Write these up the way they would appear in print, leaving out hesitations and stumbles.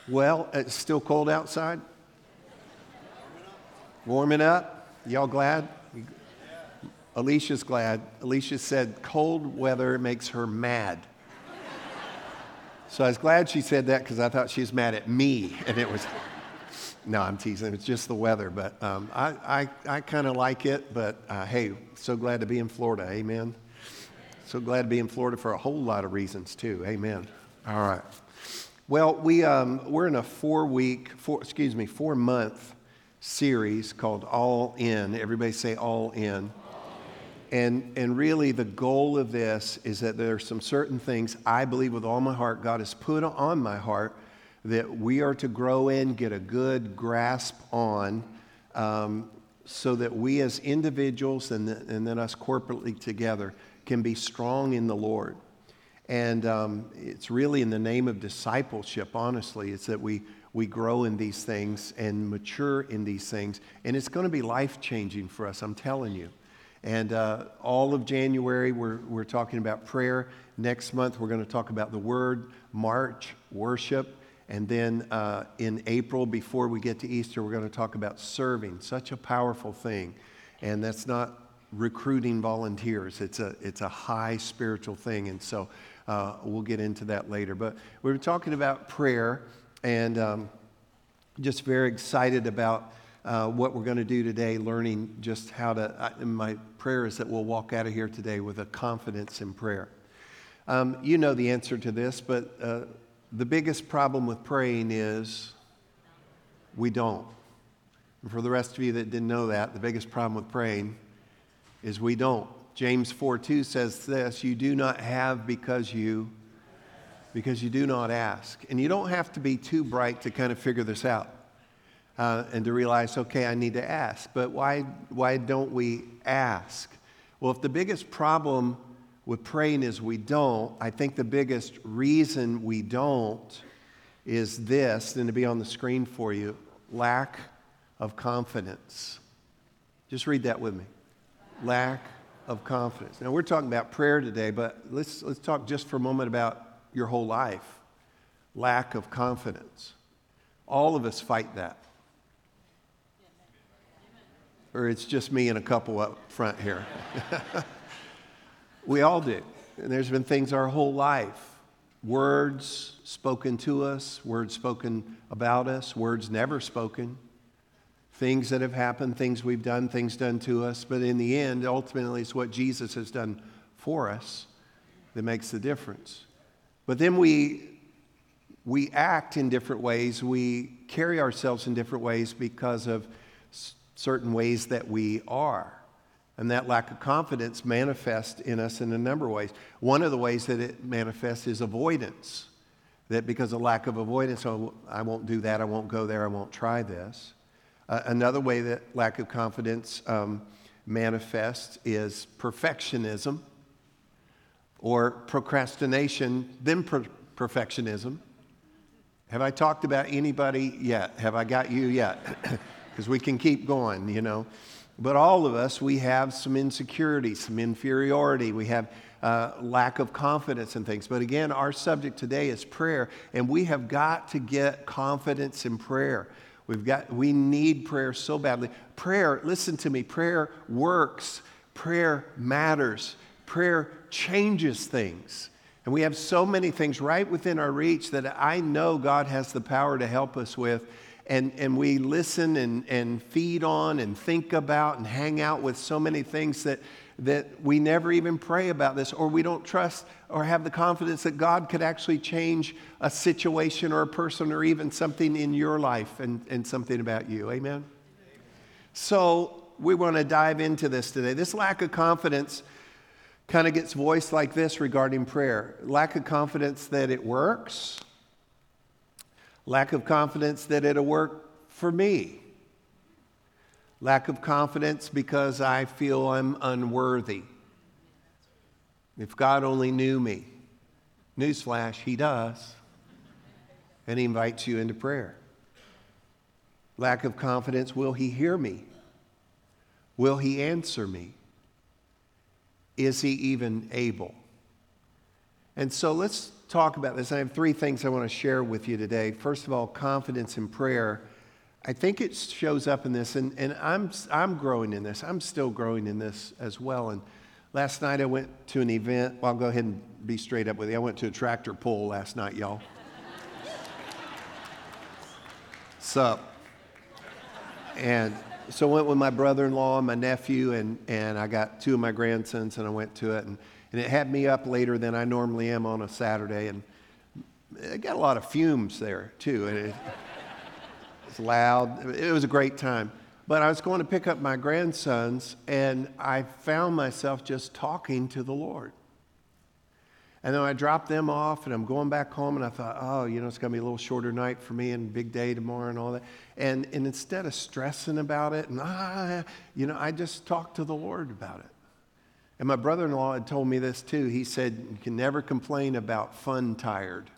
Well, it's still cold outside. Warming up. Y'all glad? Alicia's glad. Alicia said cold weather makes her mad. So I was glad she said that because I thought she was mad at me. And it was, no, I'm teasing. It's just the weather. But I kind of like it. But hey, so glad to be in Florida. Amen. So glad to be in Florida for a whole lot of reasons too. Amen. All right. Well, we're in a 4-month series called All In. Everybody say All In. And really the goal of this is that there are some certain things I believe with all my heart God has put on my heart that we are to grow in, get a good grasp on, so that we as individuals and then us corporately together can be strong in the Lord. And it's really in the name of discipleship, honestly. It's that we grow in these things and mature in these things. And it's going to be life-changing for us, I'm telling you. And all of January, we're talking about prayer. Next month, we're going to talk about the Word, March, worship. And then in April, before we get to Easter, we're going to talk about serving. Such a powerful thing. And that's not recruiting volunteers. It's a high spiritual thing. And so we'll get into that later. But we were talking about prayer and just very excited about what we're going to do today, learning just how to, my prayer is that we'll walk out of here today with a confidence in prayer. You know the answer to this, but the biggest problem with praying is we don't. And for the rest of you that didn't know that, the biggest problem with praying is we don't. James 4:2 says this, you do not have because you do not ask. And you don't have to be too bright to kind of figure this out and to realize, okay, I need to ask. But why don't we ask? Well, if the biggest problem with praying is we don't, I think the biggest reason we don't is this, and to be on the screen for you, lack of confidence. Just read that with me. Lack of confidence. Now, we're talking about prayer today, but let's talk just for a moment about your whole life. Lack of confidence. All of us fight that. Or it's just me and a couple up front here. We all do. And there's been things our whole life. Words spoken to us, words spoken about us, words never spoken. Things that have happened, things we've done, things done to us. But in the end, ultimately, it's what Jesus has done for us that makes the difference. But then we act in different ways. We carry ourselves in different ways because of certain ways that we are. And that lack of confidence manifests in us in a number of ways. One of the ways that it manifests is avoidance. That because of lack of avoidance, oh, I won't do that, I won't go there, I won't try this. Another way that lack of confidence manifests is perfectionism or procrastination, then perfectionism. Have I talked about anybody yet? Have I got you yet? Because we can keep going, you know. But all of us, we have some insecurity, some inferiority. We have lack of confidence in things. But again, our subject today is prayer, and we have got to get confidence in prayer. We need prayer so badly. Prayer, listen to me, prayer works. Prayer matters. Prayer changes things. And we have so many things right within our reach that I know God has the power to help us with. And we listen and feed on and think about and hang out with so many things that we never even pray about this, or we don't trust or have the confidence that God could actually change a situation or a person or even something in your life and something about you. Amen? So we want to dive into this today. This lack of confidence kind of gets voiced like this regarding prayer. Lack of confidence that it works. Lack of confidence that it'll work for me. Lack of confidence because I feel I'm unworthy. If God only knew me. Newsflash, He does. And He invites you into prayer. Lack of confidence, will He hear me? Will He answer me? Is He even able? And so let's talk about this. I have three things I want to share with you today. First of all, confidence in prayer. I think it shows up in this, and I'm growing in this. I'm still growing in this as well. And last night I went to an event. Well, I'll go ahead and be straight up with you. I went to a tractor pull last night, y'all. Sup? And so I went with my brother-in-law and my nephew, and I got two of my grandsons, and I went to it. And it had me up later than I normally am on a Saturday. And it got a lot of fumes there, too. And it's loud. It was a great time. But I was going to pick up my grandsons, and I found myself just talking to the Lord. And then I dropped them off, and I'm going back home, and I thought, oh, it's going to be a little shorter night for me and big day tomorrow and all that. And instead of stressing about it, and I just talked to the Lord about it. And my brother-in-law had told me this too. He said, you can never complain about fun tired.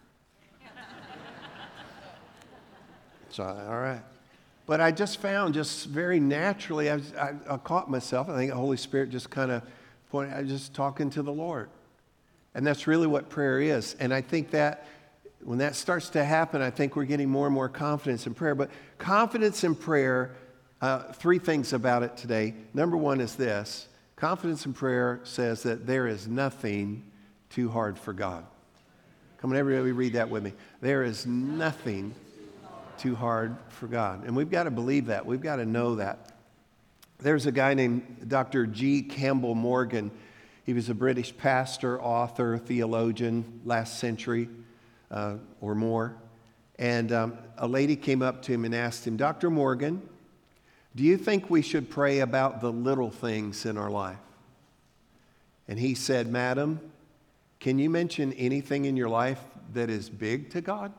So, all right. But I just found, just very naturally, I caught myself. I think the Holy Spirit just kind of pointed, I was just talking to the Lord. And that's really what prayer is. And I think that when that starts to happen, I think we're getting more and more confidence in prayer. But confidence in prayer, three things about it today. Number one is this. Confidence in prayer says that there is nothing too hard for God. Come on, everybody read that with me. There is nothing too hard for God. And we've got to believe that. We've got to know that. There's a guy named Dr. G. Campbell Morgan. He was a British pastor, author, theologian, last century or more. And a lady came up to him and asked him, Dr. Morgan, do you think we should pray about the little things in our life? And he said, Madam, can you mention anything in your life that is big to God?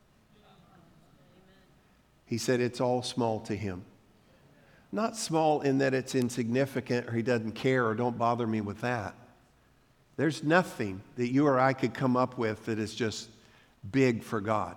He said, it's all small to him. Not small in that it's insignificant or he doesn't care or don't bother me with that. There's nothing that you or I could come up with that is just big for God.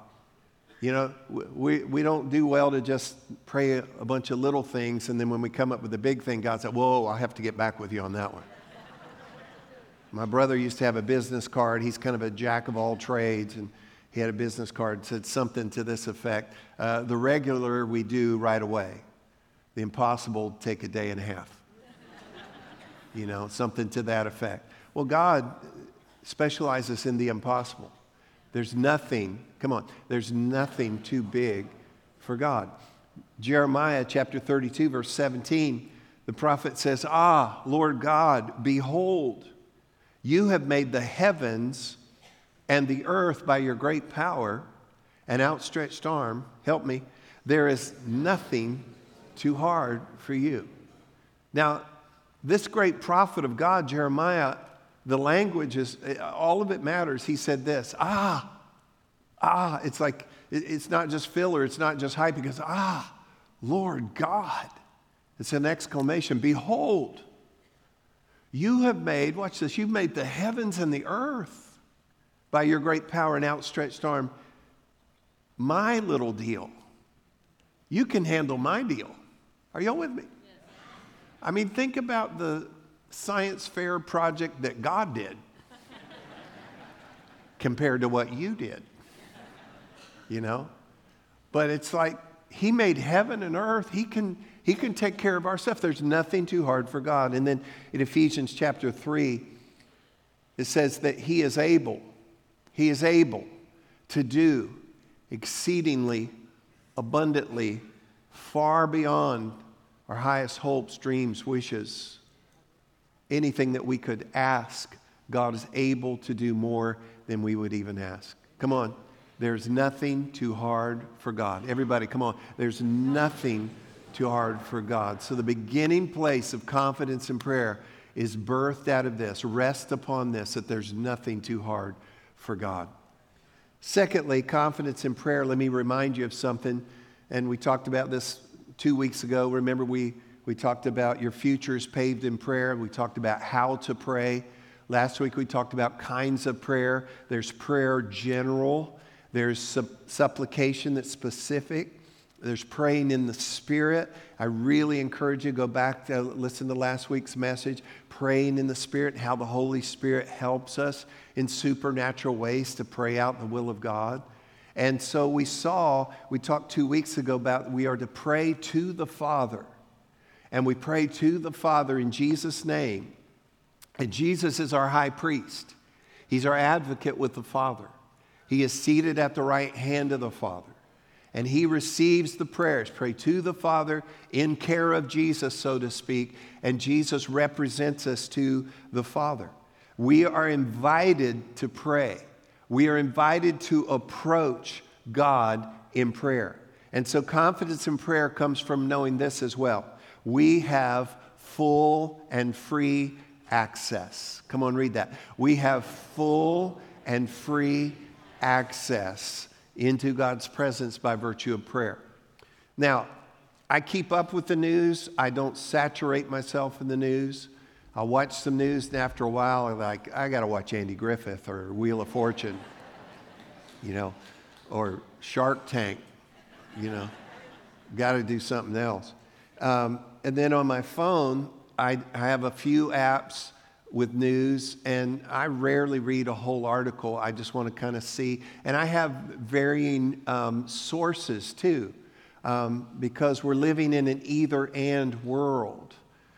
We don't do well to just pray a bunch of little things, and then when we come up with the big thing, God said, whoa, I have to get back with you on that one. My brother used to have a business card. He's kind of a jack of all trades, and he had a business card that said something to this effect. The regular we do right away. The impossible take a day and a half. Something to that effect. Well, God specializes in the impossible. There's nothing too big for God. Jeremiah chapter 32, verse 17, the prophet says, Lord God, behold, you have made the heavens and the earth by your great power and outstretched arm. Help me. There is nothing too hard for you. Now, this great prophet of God, Jeremiah, the language is, all of it matters. He said this, it's like, it's not just filler, it's not just hype. He goes, Lord God. It's an exclamation. Behold, you have made, watch this, you've made the heavens and the earth by your great power and outstretched arm. My little deal. You can handle my deal. Are y'all with me? Yes. I mean, think about the science fair project that God did compared to what you did, But it's like he made heaven and earth. He can take care of our stuff. There's nothing too hard for God. And then in Ephesians chapter 3, it says that he is able to do exceedingly abundantly, far beyond our highest hopes, dreams, wishes. Anything that we could ask, God is able to do more than we would even ask. Come on. There's nothing too hard for God. Everybody, come on. There's nothing too hard for God. So the beginning place of confidence in prayer is birthed out of this. Rest upon this, that there's nothing too hard for God. Secondly, confidence in prayer. Let me remind you of something. And we talked about this 2 weeks ago. Remember, we talked about your future is paved in prayer. We talked about how to pray. Last week we talked about kinds of prayer. There's prayer general. There's supplication that's specific. There's praying in the Spirit. I really encourage you to go back to listen to last week's message, praying in the Spirit, and how the Holy Spirit helps us in supernatural ways to pray out the will of God. And so we talked 2 weeks ago about we are to pray to the Father. And we pray to the Father in Jesus' name. And Jesus is our high priest. He's our advocate with the Father. He is seated at the right hand of the Father. And he receives the prayers. Pray to the Father in care of Jesus, so to speak. And Jesus represents us to the Father. We are invited to pray. We are invited to approach God in prayer. And so confidence in prayer comes from knowing this as well. We have full and free access. Come on, read that. We have full and free access into God's presence by virtue of prayer. Now, I keep up with the news. I don't saturate myself in the news. I'll watch some news, and after a while, I'm like, I got to watch Andy Griffith or Wheel of Fortune, or Shark Tank, Got to do something else. And then on my phone, I have a few apps with news, and I rarely read a whole article. I just want to kind of see. And I have varying sources, too, because we're living in an either-and world.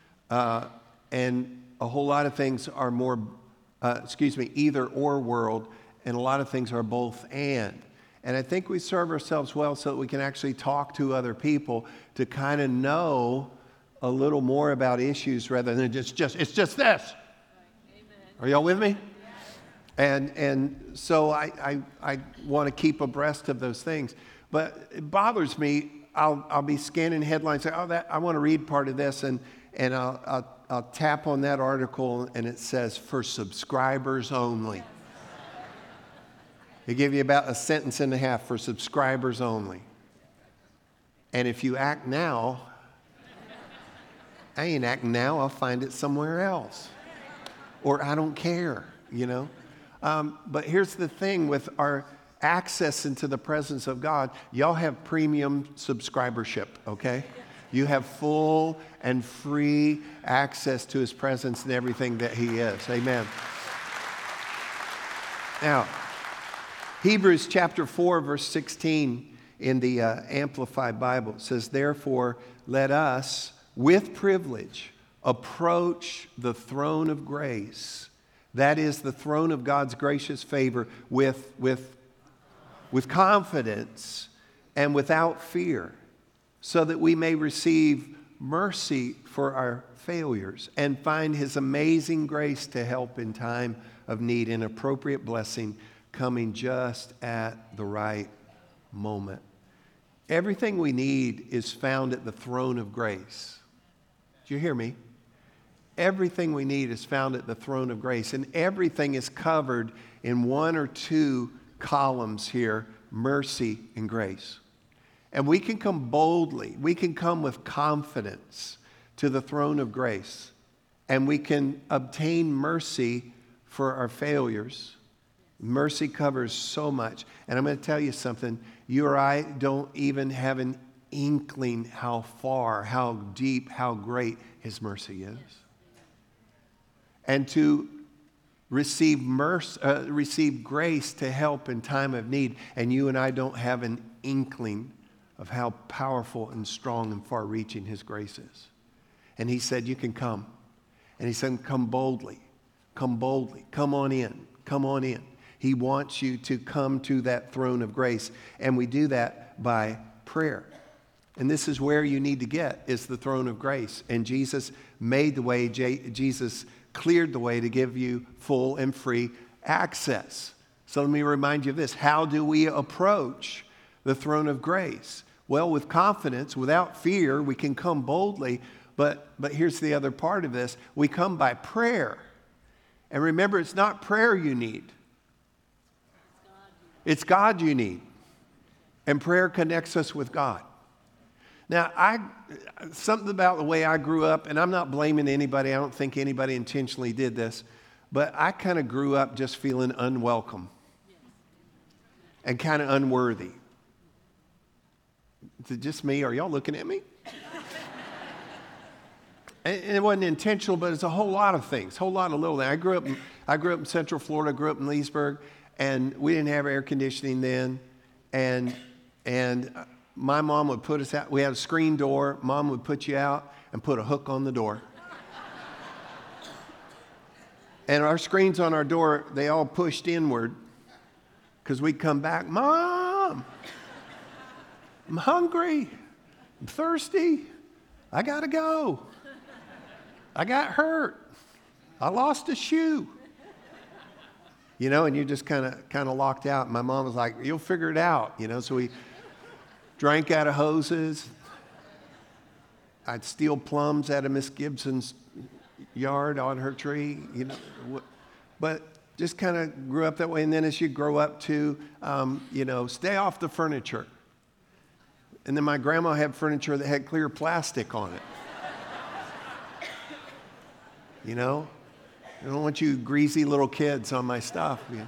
And a whole lot of things are more, either-or world, and a lot of things are both and. And I think we serve ourselves well so that we can actually talk to other people to kind of know a little more about issues rather than it's just this. Amen. Are y'all with me? Yes. And so I want to keep abreast of those things. But it bothers me. I'll be scanning headlines, say, I want to read part of this, and I'll tap on that article, and it says, for subscribers only. They give you about a sentence and a half, for subscribers only. And if you act now, I ain't acting now, I'll find it somewhere else. Or I don't care, But here's the thing with our access into the presence of God. Y'all have premium subscribership, okay? You have full and free access to his presence and everything that he is. Amen. Now, Hebrews chapter 4, verse 16 in the Amplified Bible says, therefore, let us, with privilege, approach the throne of grace. That is the throne of God's gracious favor with confidence and without fear, so that we may receive mercy for our failures and find his amazing grace to help in time of need and appropriate blessing coming just at the right moment. Everything we need is found at the throne of grace. Do you hear me? Everything we need is found at the throne of grace, and everything is covered in one or two columns here, mercy and grace. And we can come boldly, we can come with confidence to the throne of grace, and we can obtain mercy for our failures. Mercy covers so much. And I'm going to tell you something. You or I don't even have an inkling how far, how deep, how great his mercy is. And to receive grace to help in time of need. And you and I don't have an inkling of how powerful and strong and far-reaching his grace is. And he said, you can come. And he said, come boldly. Come boldly. Come on in. Come on in. He wants you to come to that throne of grace. And we do that by prayer. And this is where you need to get, is the throne of grace. And Jesus made the way. Jesus cleared the way to give you full and free access. So let me remind you of this. How do we approach the throne of grace? Well, with confidence, without fear, we can come boldly. But here's the other part of this. We come by prayer. And remember, it's not prayer you need. It's God you need. And prayer connects us with God. Now, something about the way I grew up, and I'm not blaming anybody. I don't think anybody intentionally did this. But I kind of grew up just feeling unwelcome and kind of unworthy. it just me? Are y'all looking at me? And it wasn't intentional, but it's a whole lot of things, a whole lot of little things. I grew up in Central Florida, grew up in Leesburg, and we didn't have air conditioning then. And my mom would put us out. We had a screen door. Mom would put you out and put a hook on the door. And our screens on our door, they all pushed inward because we'd come back, Mom, I'm hungry, I'm thirsty, I got to go. I got hurt. I lost a shoe. You know, and you're just kind of locked out. My mom was like, you'll figure it out. You know, so we drank out of hoses. I'd steal plums out of Miss Gibson's yard on her tree, you know. But just kind of grew up that way. And then as you grow up to, stay off the furniture. And then my grandma had furniture that had clear plastic on it. You know, I don't want you greasy little kids on my stuff. You know?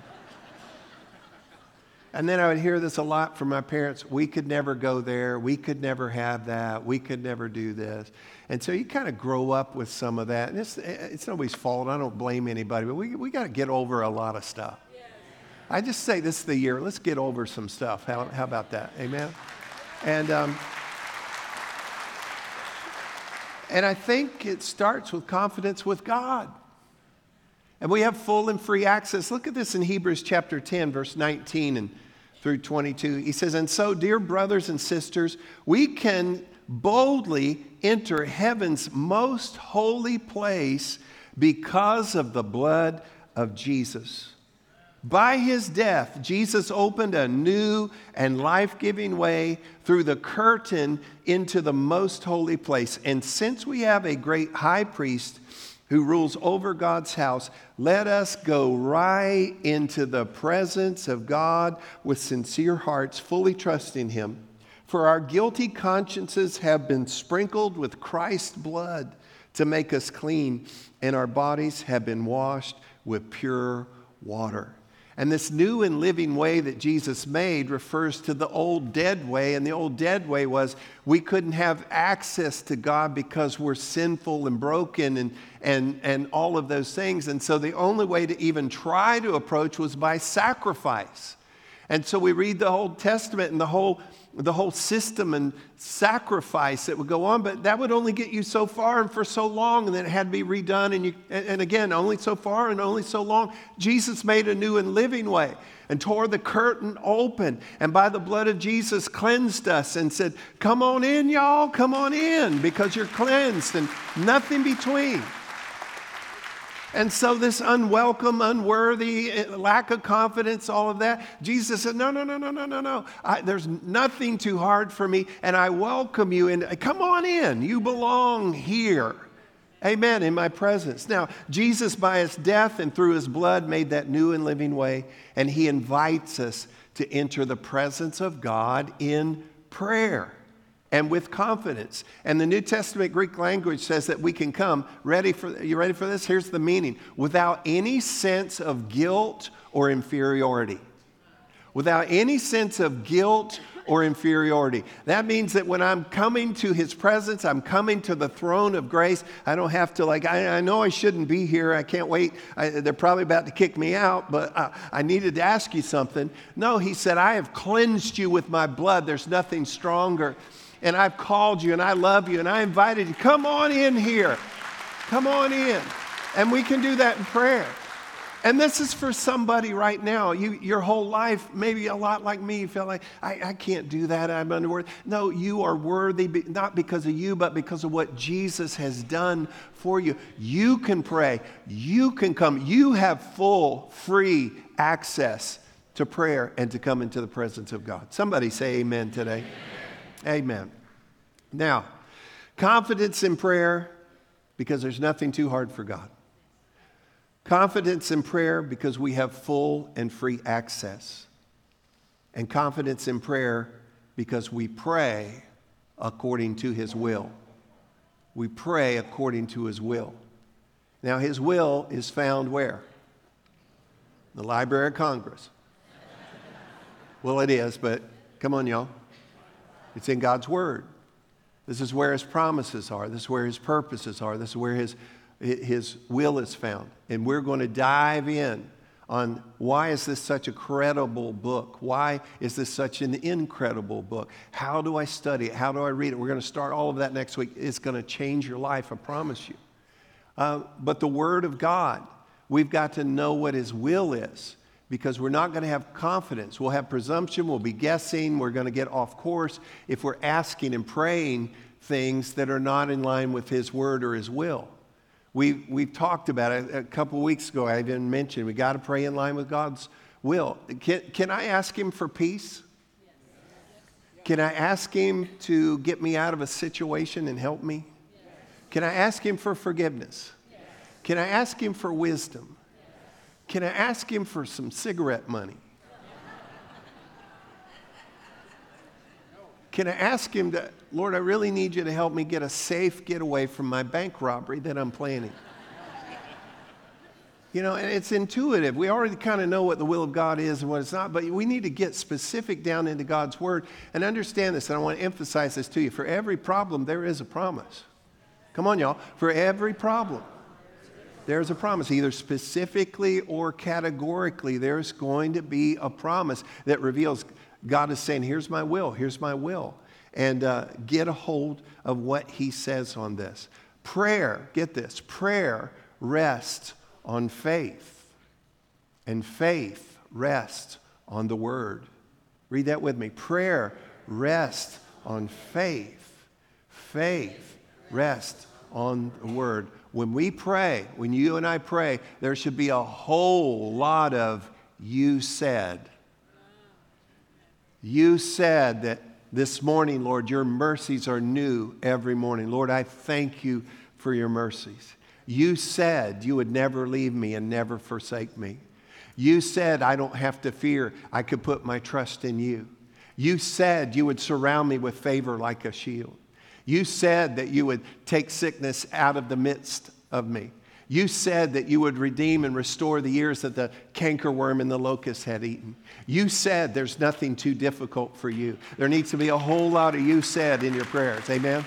And then I would hear this a lot from my parents. We could never go there. We could never have that. We could never do this. And so you kind of grow up with some of that. And it's nobody's fault. I don't blame anybody. But we got to get over a lot of stuff. I just say this is the year. Let's get over some stuff. How about that? Amen? And I think it starts with confidence with God. And we have full and free access. Look at this in Hebrews chapter 10, verse 19 and through 22. He says, and so, dear brothers and sisters, we can boldly enter heaven's most holy place because of the blood of Jesus. By his death, Jesus opened a new and life-giving way through the curtain into the most holy place. And since we have a great high priest who rules over God's house, let us go right into the presence of God with sincere hearts, fully trusting him. For our guilty consciences have been sprinkled with Christ's blood to make us clean, and our bodies have been washed with pure water. And this new and living way that Jesus made refers to the old dead way. And the old dead way was we couldn't have access to God because we're sinful and broken and all of those things. And so the only way to even try to approach was by sacrifice. And so we read the Old Testament and the whole system and sacrifice that would go on, but that would only get you so far and for so long, and then it had to be redone, and again, only so far and only so long. Jesus made a new and living way and tore the curtain open, and by the blood of Jesus cleansed us and said, come on in, y'all, come on in, because you're cleansed, and nothing between. And so this unwelcome, unworthy, lack of confidence, all of that, Jesus said, no. There's nothing too hard for me, and I welcome you, and come on in. You belong here. Amen, in my presence. Now, Jesus, by his death and through his blood, made that new and living way, and he invites us to enter the presence of God in prayer and with confidence. And the New Testament Greek language says that we can come, you ready for this? Here's the meaning. Without any sense of guilt or inferiority. Without any sense of guilt or inferiority. That means that when I'm coming to his presence, I'm coming to the throne of grace. I don't have to I know I shouldn't be here. I can't wait. They're probably about to kick me out, but I needed to ask you something. No, he said, I have cleansed you with my blood. There's nothing stronger. And I've called you and I love you and I invited you. Come on in here. Come on in. And we can do that in prayer. And this is for somebody right now. Your whole life, maybe a lot like me, you felt like, I can't do that. I'm unworthy. No, you are worthy, not because of you, but because of what Jesus has done for you. You can pray. You can come. You have full, free access to prayer and to come into the presence of God. Somebody say amen today. Amen. Now, confidence in prayer because there's nothing too hard for God. Confidence in prayer because we have full and free access. And confidence in prayer because we pray according to his will. We pray according to his will. Now, his will is found where? The Library of Congress. Well, it is, but come on, y'all. It's in God's Word. This is where His promises are. This is where His purposes are. This is where His will is found. And we're going to dive in on why is this such a credible book? Why is this such an incredible book? How do I study it? How do I read it? We're going to start all of that next week. It's going to change your life, I promise you. But the Word of God, we've got to know what His will is, because we're not going to have confidence. We'll have presumption. We'll be guessing. We're going to get off course if we're asking and praying things that are not in line with His Word or His will. We've talked about it a couple of weeks ago. I even mentioned we got to pray in line with God's will. Can I ask Him for peace? Can I ask Him to get me out of a situation and help me? Can I ask Him for forgiveness? Can I ask Him for wisdom? Can I ask Him for some cigarette money? Can I ask Him to, Lord, I really need you to help me get a safe getaway from my bank robbery that I'm planning? You know, and it's intuitive. We already kind of know what the will of God is and what it's not, but we need to get specific down into God's Word and understand this. And I want to emphasize this to you. For every problem, there is a promise. Come on, y'all. For every problem, there's a promise. Either specifically or categorically, there's going to be a promise that reveals God is saying, here's my will, here's my will. And get a hold of what He says on this. Prayer, get this, prayer rests on faith. And faith rests on the Word. Read that with me. Prayer rests on faith. Faith rests on the Word. When we pray, when you and I pray, there should be a whole lot of you said. You said that this morning, Lord, your mercies are new every morning. Lord, I thank you for your mercies. You said you would never leave me and never forsake me. You said I don't have to fear. I could put my trust in you. You said you would surround me with favor like a shield. You said that you would take sickness out of the midst of me. You said that you would redeem and restore the years that the cankerworm and the locust had eaten. You said there's nothing too difficult for you. There needs to be a whole lot of you said in your prayers. Amen?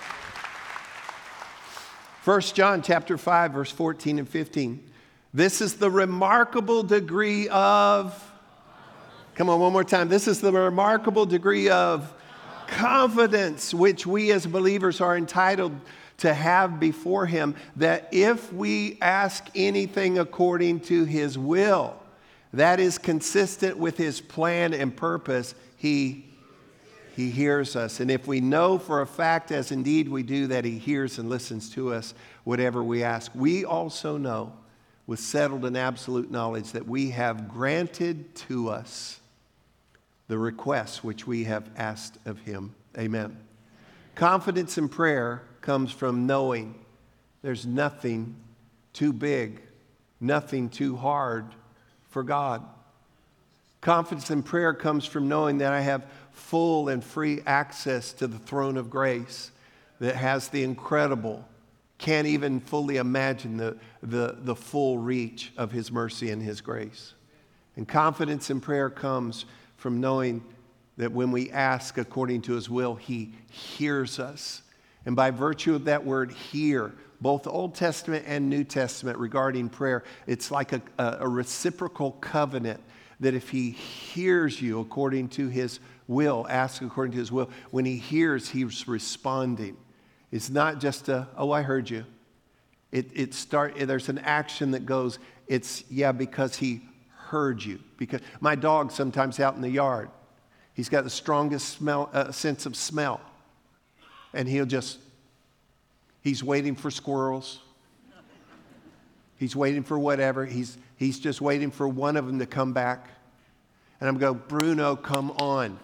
1 John chapter 5, verse 14 and 15. This is the remarkable degree of, come on, one more time. This is the remarkable degree of confidence which we as believers are entitled to have before Him, that if we ask anything according to His will, that is consistent with His plan and purpose, He hears us. And if we know for a fact, as indeed we do, that He hears and listens to us, whatever we ask, we also know with settled and absolute knowledge that we have granted to us the requests which we have asked of Him. Amen. Confidence in prayer comes from knowing there's nothing too big, nothing too hard for God. Confidence in prayer comes from knowing that I have full and free access to the throne of grace that has the incredible, can't even fully imagine the full reach of His mercy and His grace. And confidence in prayer comes from knowing that when we ask according to His will, He hears us. And by virtue of that word hear, both Old Testament and New Testament regarding prayer, it's like a reciprocal covenant that if He hears you according to His will, ask according to His will, when He hears, He's responding. It's not just oh, I heard you. There's an action that goes, because He heard you. Because my dog sometimes out in the yard, he's got the strongest sense of smell. And he's waiting for squirrels. He's waiting for whatever. He's just waiting for one of them to come back. And I'm going, Bruno, come on.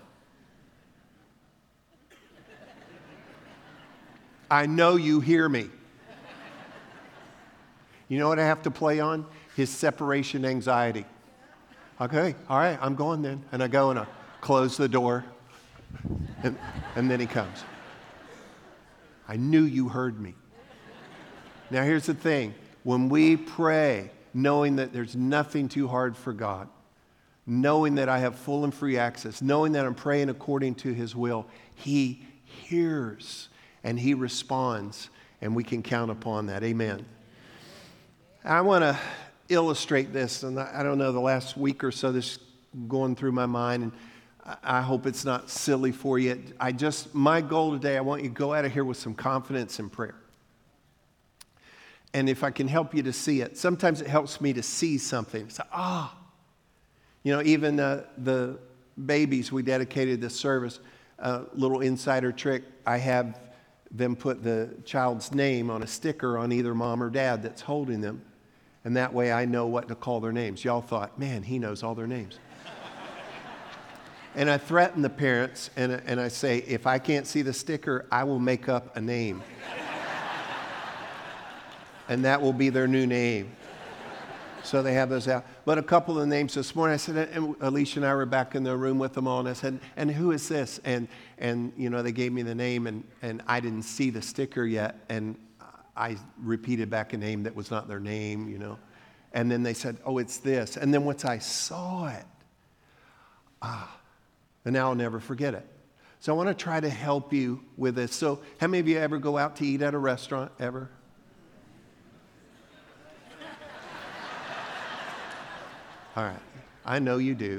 I know you hear me. You know what I have to play on? His separation anxiety. Okay, all right, I'm going then. And I go and I close the door. And then he comes. I knew you heard me. Now here's the thing. When we pray, knowing that there's nothing too hard for God, knowing that I have full and free access, knowing that I'm praying according to His will, He hears and He responds, and we can count upon that. Amen. I want to illustrate this, and I don't know, the last week or so, this is going through my mind, and I hope it's not silly for you. My goal today, I want you to go out of here with some confidence in prayer. And if I can help you to see it, sometimes it helps me to see something. It's like, even the babies we dedicated this service, a little insider trick, I have them put the child's name on a sticker on either mom or dad that's holding them. And that way I know what to call their names. Y'all thought, man, he knows all their names. And I threaten the parents, and I say, if I can't see the sticker, I will make up a name. And that will be their new name. So they have those out. But a couple of the names this morning, I said, and Alicia and I were back in the room with them all, and I said, and who is this? And they gave me the name, and I didn't see the sticker yet, and I repeated back a name that was not their name, And then they said, oh, it's this. And then once I saw it, and now I'll never forget it. So I want to try to help you with this. So how many of you ever go out to eat at a restaurant, ever? All right. I know you do.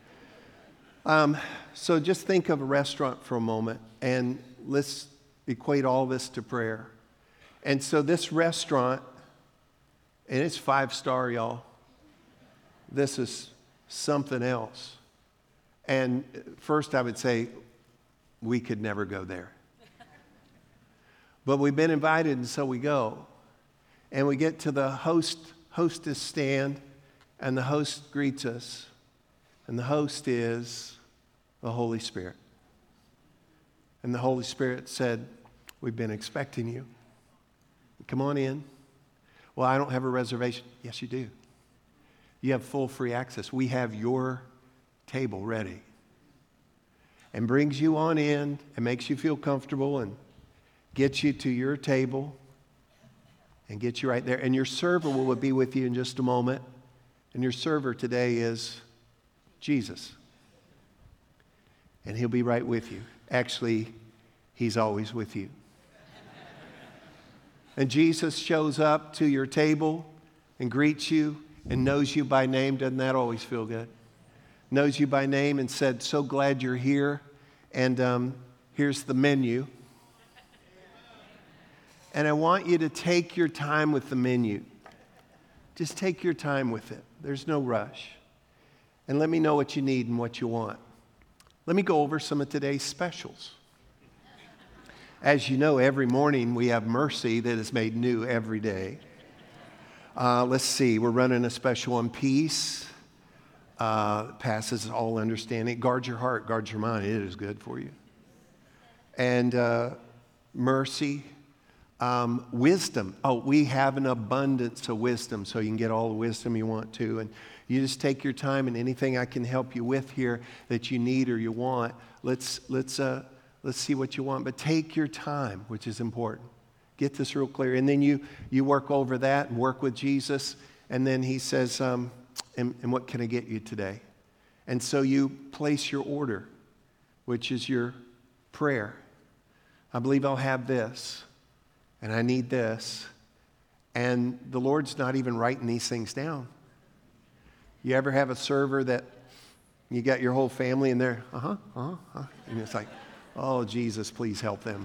So just think of a restaurant for a moment, and let's equate all this to prayer. And so this restaurant, and it's 5-star, y'all. This is something else. And first I would say, we could never go there. But we've been invited, and so we go. And we get to the hostess stand, and the host greets us. And the host is the Holy Spirit. And the Holy Spirit said, we've been expecting you. Come on in. Well, I don't have a reservation. Yes, you do. You have full free access. We have your table ready. And brings you on in and makes you feel comfortable and gets you to your table and gets you right there. And your server will be with you in just a moment. And your server today is Jesus. And He'll be right with you. Actually, He's always with you. And Jesus shows up to your table and greets you and knows you by name. Doesn't that always feel good? Knows you by name and said, so glad you're here. And here's the menu. And I want you to take your time with the menu. Just take your time with it. There's no rush. And let me know what you need and what you want. Let me go over some of today's specials. As you know, every morning we have mercy that is made new every day. Let's see, we're running a special on peace. Passes all understanding. Guard your heart, guard your mind. It is good for you. And mercy. Wisdom. Oh, we have an abundance of wisdom, so you can get all the wisdom you want to. And you just take your time, and anything I can help you with here that you need or you want, let's see what you want. But take your time, which is important. Get this real clear. And then you work over that and work with Jesus. And then He says, and what can I get you today? And so you place your order, which is your prayer. I believe I'll have this, and I need this. And the Lord's not even writing these things down. You ever have a server that you got your whole family in there? And it's like, oh, Jesus, please help them.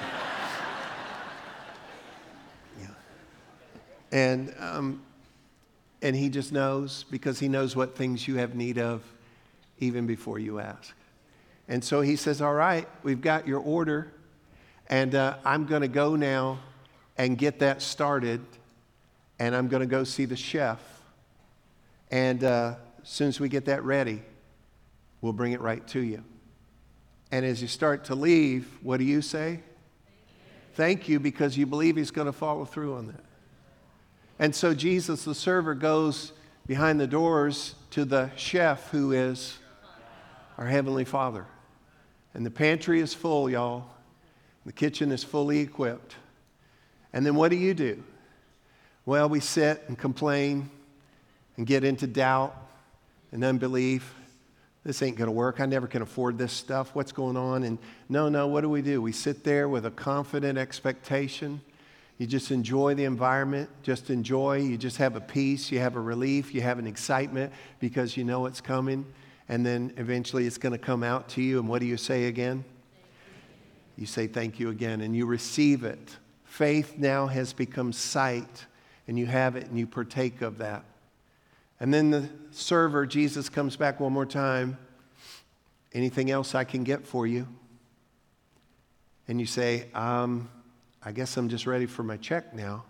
Yeah. And He just knows, because He knows what things you have need of even before you ask. And so He says, all right, we've got your order, and I'm going to go now and get that started, and I'm going to go see the chef. And as soon as we get that ready, we'll bring it right to you. And as you start to leave, what do you say? Thank you, because you believe He's going to follow through on that. And so Jesus, the server, goes behind the doors to the chef, who is our Heavenly Father. And the pantry is full, y'all. The kitchen is fully equipped. And then what do? Well, we sit and complain and get into doubt and unbelief. This ain't going to work. I never can afford this stuff. What's going on? And no, what do? We sit there with a confident expectation. You just enjoy the environment. Just enjoy. You just have a peace. You have a relief. You have an excitement because you know it's coming. And then eventually it's going to come out to you. And what do you say again? You say thank you again. And you receive it. Faith now has become sight. And you have it and you partake of that. And then the server, Jesus, comes back one more time. Anything else I can get for you? And you say, I guess I'm just ready for my check now.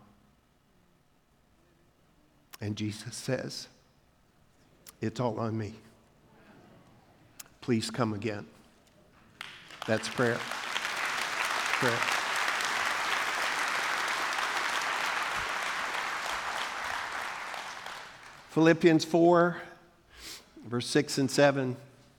And Jesus says, it's all on me. Please come again. That's prayer. Prayer. Philippians 4, verse 6 and 7.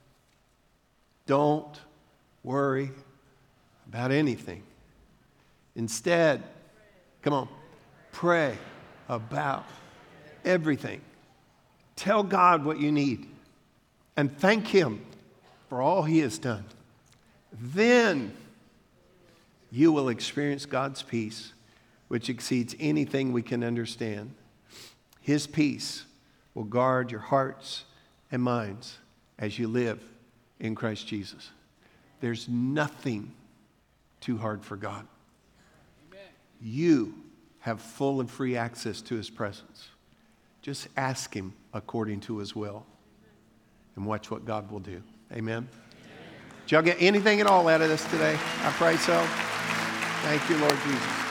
Don't worry about anything. Instead, come on, pray about everything. Tell God what you need and thank Him for all He has done. Then you will experience God's peace, which exceeds anything we can understand. His peace will guard your hearts and minds as you live in Christ Jesus. There's nothing too hard for God. Amen. You have full and free access to His presence. Just ask Him according to His will and watch what God will do. Amen. Did y'all get anything at all out of this today? I pray so. Thank you, Lord Jesus.